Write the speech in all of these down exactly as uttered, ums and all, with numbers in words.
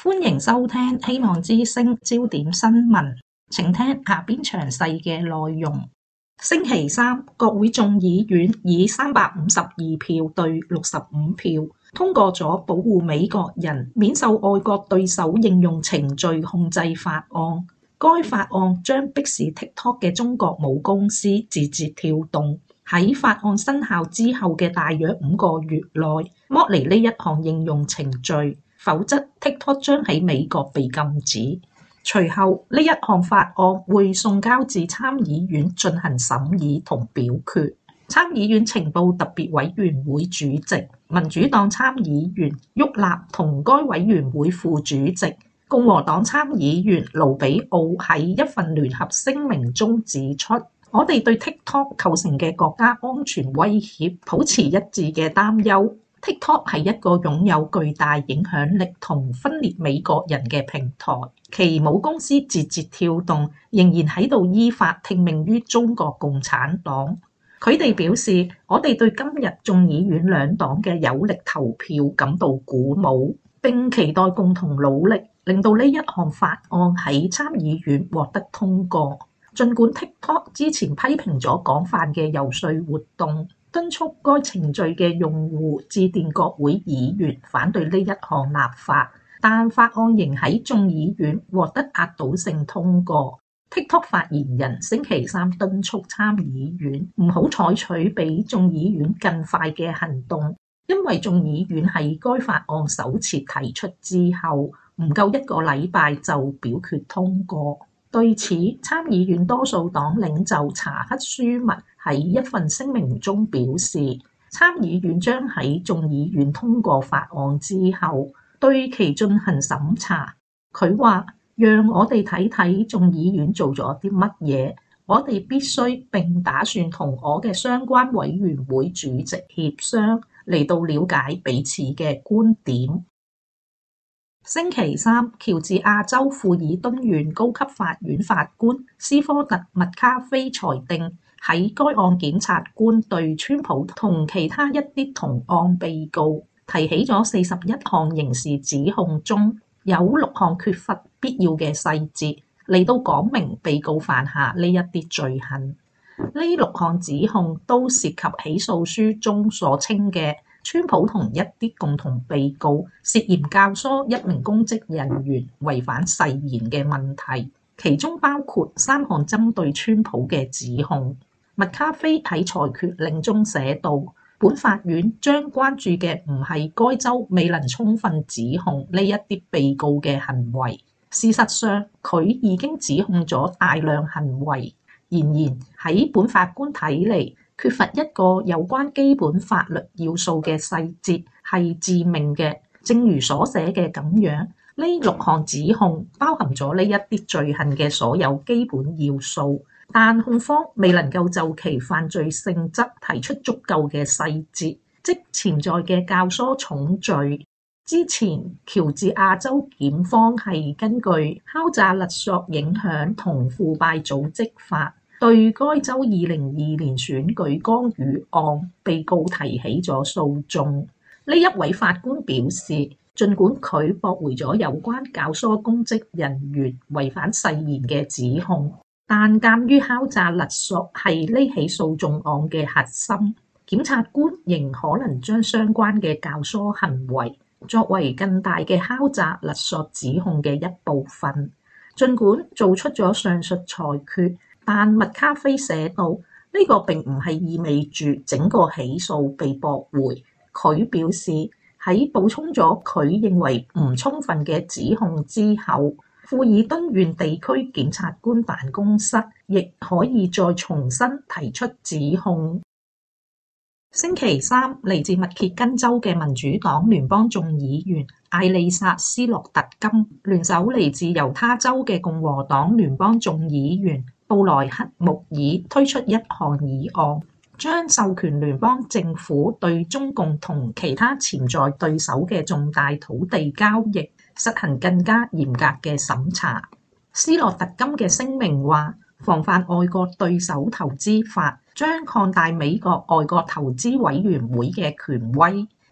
歡迎收聽希望之聲焦點新聞，請聽下邊詳細嘅內容。星期三，國會眾議院以三百五十二票對六十五票通過咗保護美國人免受外國對手應用程序控制法案。該法案將迫使 TikTok 嘅中國母公司字節跳動喺法案生效之後嘅大約五個月內剝離呢一項應用程序，否則 TikTok 將喺美國被禁止。隨後呢一項法案會送交至參議院進行審議同表決。參議院情報特別委員會主席民主黨參議員沃納同該委員會副主席共和黨參議員盧比奧喺一份聯合聲明中指出，我哋對 TikTok 構成嘅國家安全威脅保持一致嘅擔憂。TikTok 係一個擁有巨大影響力同分裂美國人嘅平台，其母公司字節跳動仍然喺度依法聽命於中國共產黨。佢哋表示，我哋對今日眾議院兩黨嘅有力投票感到鼓舞，並期待共同努力令到呢一項法案喺參議院獲得通過。儘管 TikTok 之前批評咗廣泛嘅遊說活動，敦促該程序嘅用戶致電國會議員反對呢一項立法，但法案仍喺眾議院獲得壓倒性通過。TikTok 發言人星期三敦促參議院唔好採取比眾議院更快嘅行動，因為眾議院喺該法案首次提出之後唔夠一個禮拜就表決通過。對此，參議院多數黨領袖查克舒默喺一份聲明中表示，參議院將喺眾議院通過法案之後對其進行審查。佢話，讓我哋睇睇眾議院做咗啲乜嘢，我哋必須並打算同我嘅相關委員會主席協商，嚟到了解彼此嘅觀點。星期三，喬治亞州富爾敦縣高級法院法官斯科特·麥卡菲裁定，喺該案檢察官對川普同其他一啲同案被告提起咗四十一項刑事指控中，有六項缺乏必要嘅細節，嚟到講明被告犯下呢一啲罪行。呢六項指控都涉及起訴書中所稱嘅川普同一啲共同被告涉嫌教唆一名公職人員違反誓言嘅問題，其中包括三項針對川普嘅指控。麥卡菲喺裁決令中寫道，本法院將關注嘅唔係該州未能充分指控呢一啲被告嘅行為，事實上佢已經指控咗大量行為。然而喺本法官睇嚟，缺乏一個有關基本法律要素嘅細節係致命嘅。正如所寫嘅咁樣，呢六項指控包含咗呢一啲罪行嘅所有基本要素，但控方未能夠就其犯罪性質提出足夠嘅細節，即潛在嘅教唆重罪。之前喬治亞州檢方係根據敲詐勒索影響同腐敗組織法對該州二零二二年選舉干預案被告提起咗訴訟。呢一位法官表示，儘管佢駁回咗有關教唆公職人員違反誓言嘅指控，但鑑於敲詐勒索係呢起訴訟案嘅核心，檢察官仍可能將相關嘅教唆行為作為更大嘅敲詐勒索指控嘅一部分。儘管做出咗上述裁決，但麥卡菲寫道，呢個並唔係意味住整個起訴被駁回。佢表示，喺補充咗佢認為唔充分嘅指控之後，富爾敦縣地區檢察官辦公室亦可以再重新提出指控。星期三，嚟自密歇根州嘅民主黨聯邦眾議員艾莉莎·斯洛特金聯手嚟自猶他州嘅共和黨聯邦眾議員布萊克·穆爾推出一項議案，將授權聯邦政府對中共同其他潛在對手嘅重大土地交易實行更加嚴格嘅審查。斯洛特金嘅聲明話，防範外國對手投資法將擴大美國外國投資委員會嘅權威，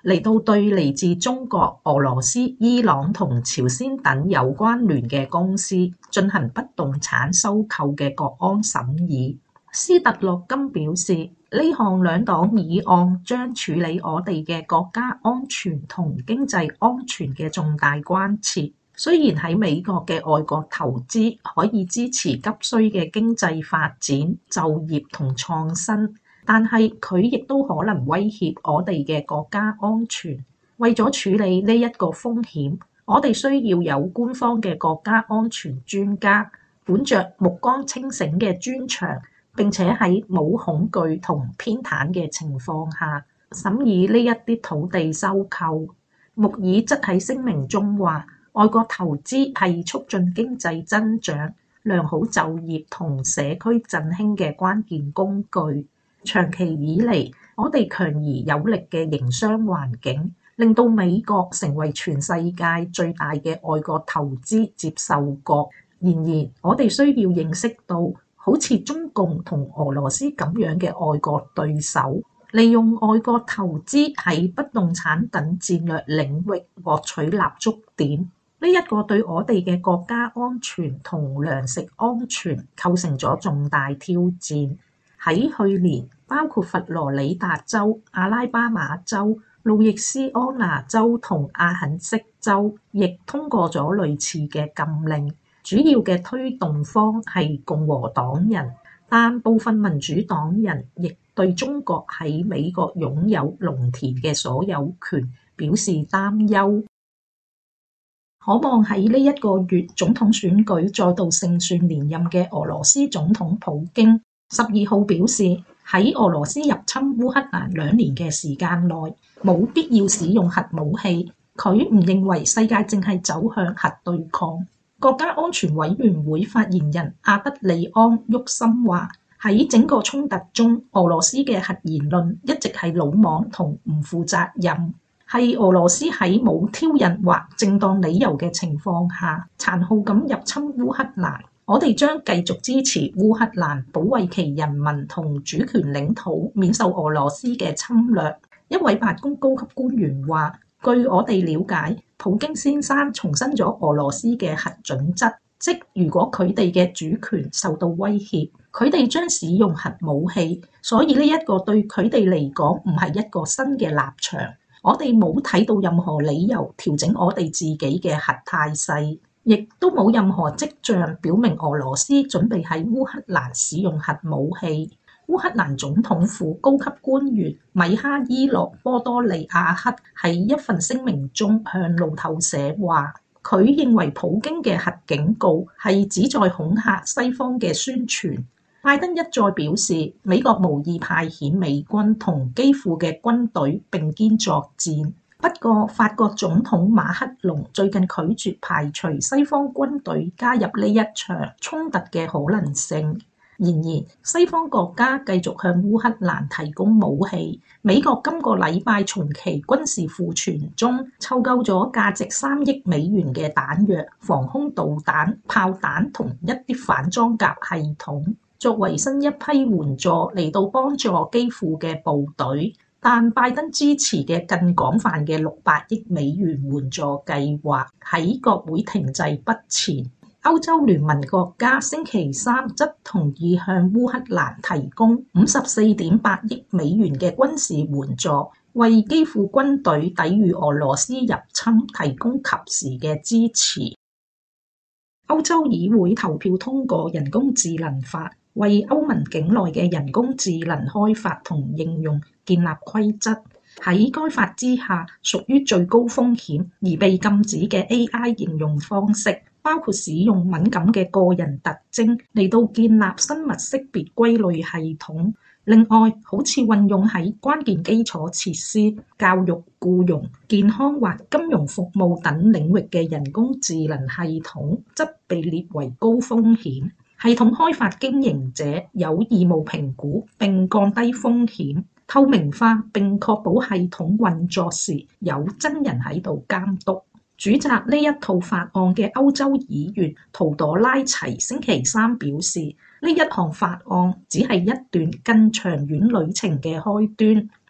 嚟到對嚟自中國、俄羅斯、伊朗同朝鮮等有關聯嘅公司進行不動產收購嘅國安審議。斯特洛金表示，呢項兩黨議案將處理我哋嘅國家安全同經濟安全嘅重大關切。雖然喺美國嘅外國投資可以支持急需嘅經濟發展、就業同創新，但係佢亦都可能威脅我哋嘅國家安全。為咗處理呢一個風險，我哋需要有官方嘅國家安全專家，本着目光清醒嘅專長，並且喺冇恐懼同偏袒嘅情況下審議呢一啲土地收購。穆爾則喺聲明中話，外國投資係促進經濟增長、良好就業同社區振興嘅關鍵工具。長期以嚟，我哋強而有力嘅營商環境，令到美國成為全世界最大嘅外國投資接受國。然而，我哋需要認識到，好似中共同俄羅斯咁樣嘅外國對手，利用外國投資喺不動產等戰略領域獲取立足點。呢一個對我哋嘅國家安全同糧食安全構成咗重大挑戰。喺去年，包括佛羅里達州、阿拉巴馬州、路易斯安那州同阿肯色州，亦通過咗類似嘅禁令。主要嘅推動方係共和黨人，但部分民主黨人亦對中國喺美國擁有農田嘅所有權表示擔憂。可望喺呢一個月總統選舉再度勝算連任嘅俄羅斯總統普京十二號表示，喺俄羅斯入侵烏克蘭兩年嘅時間內，冇必要使用核武器。佢唔認為世界正係走向核對抗。國家安全委員會發言人阿德里安·沃森話，喺整個衝突中，俄羅斯嘅核言論一直係魯莽同唔負責任。係俄羅斯喺冇挑釁或正當理由嘅情況下，殘酷咁入侵烏克蘭。我哋將繼續支持烏克蘭，保衛其人民同主權領土免受俄羅斯嘅侵略。一位白宮高級官員話，據我哋了解，普京先生重申咗俄羅斯嘅核準則，即如果佢哋嘅主權受到威脅，佢哋將使用核武器。所以呢一個對佢哋嚟講唔係一個新嘅立場。我哋冇睇到任何理由調整我哋自己嘅核態勢，亦都冇任何跡象表明俄羅斯準備喺烏克蘭使用核武器。烏克蘭總統府高級官員米哈伊洛·波多利亞克喺一份聲明中向路透社話，佢認為普京嘅核警告係旨在恐嚇西方嘅宣傳。拜登一再表示，美國無意派遣美軍同基輔嘅軍隊並肩作戰。不過，法國總統馬克龍最近拒絕排除西方軍隊加入呢一場衝突嘅可能性。然而，西方國家繼續向烏克蘭提供武器。美國今個禮拜從其軍事庫存中抽購咗價值三億美元嘅彈藥、防空導彈、炮彈同一啲反裝甲系統，作為新一批援助嚟到幫助基輔嘅部隊。但拜登支持嘅更廣泛嘅六百億美元援助計劃喺國會停滯不前。歐洲聯盟國家星期三則同意向烏克蘭提供五十四點八億美元嘅軍事援助，為基輔軍隊抵禦俄羅斯入侵提供及時嘅支持。歐洲議會投票通過人工智能法，為歐盟境內嘅人工智能開發同應用建立規則。喺該法之下，屬於最高風險而被禁止嘅 A I 應用方式，包括使用敏感嘅個人特徵嚟到建立生物識別歸類系統。另外，好似運用喺關鍵基礎設施、教育、僱傭、健康或金融服務等領域嘅人工智能系統，則被列為高風險。系統開發經營者有義務評估並降低風險、透明化並確保系統運作時有真人喺度監督。主責呢一套法案嘅歐洲議員圖朵拉齊星期三表示，呢一項法案只係一段更長遠旅程嘅開端。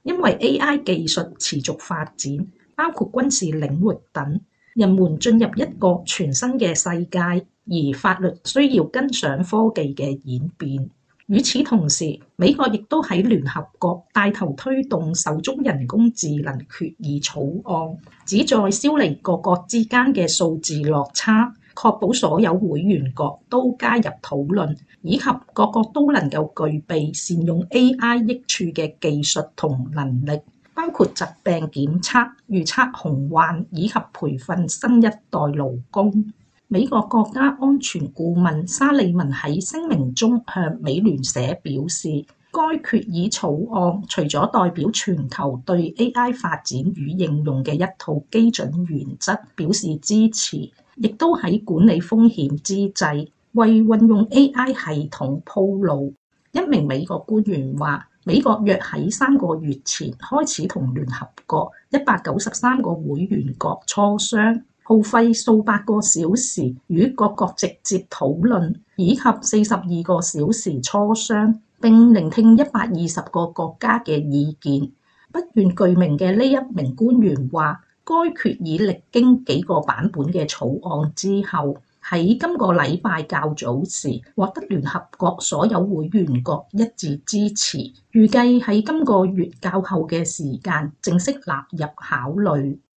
因為 A I 技術持續發展，包括軍事領域等，人們進入一個全新嘅世界，而法律需要跟上科技嘅演變。與此同時，美國亦都喺聯合國帶頭推動手中人工智能決議草案，旨在消弭各國之間嘅數字落差，確保所有會員國都加入討論，以及各國都能夠具備善用 A I 益處嘅技術同能力，包括疾病檢測、預測洪患以及培訓新一代勞工。美國國家安全顧問沙利文喺聲明中向美聯社表示，該決議草案除咗代表全球對 A I 發展與應用嘅一套基準原則表示支持，亦都喺管理風險之際，為運用 A I 系統鋪路。一名美國官員話，美國約喺三個月前開始同聯合國一百九十三個會員國磋商，耗費數百個小時與各國直接討論，以及四十二個小時磋商，並聆聽一百二十個國家嘅意見。不願具名嘅呢一名官員話，該決議歷經幾個版本嘅草案之後，喺今個禮拜較早時獲得聯合國所有會員國一致支持，預計喺今個月較後嘅時間正式納入考慮。